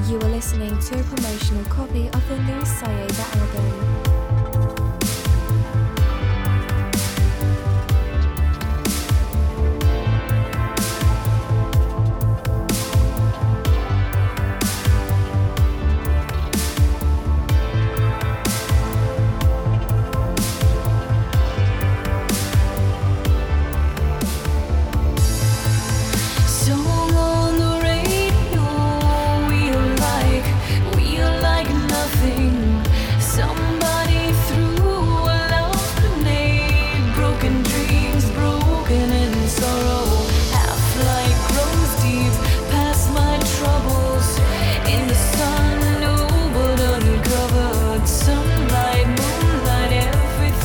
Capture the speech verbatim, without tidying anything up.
You are listening to a promotional copy of the new Sayeda album.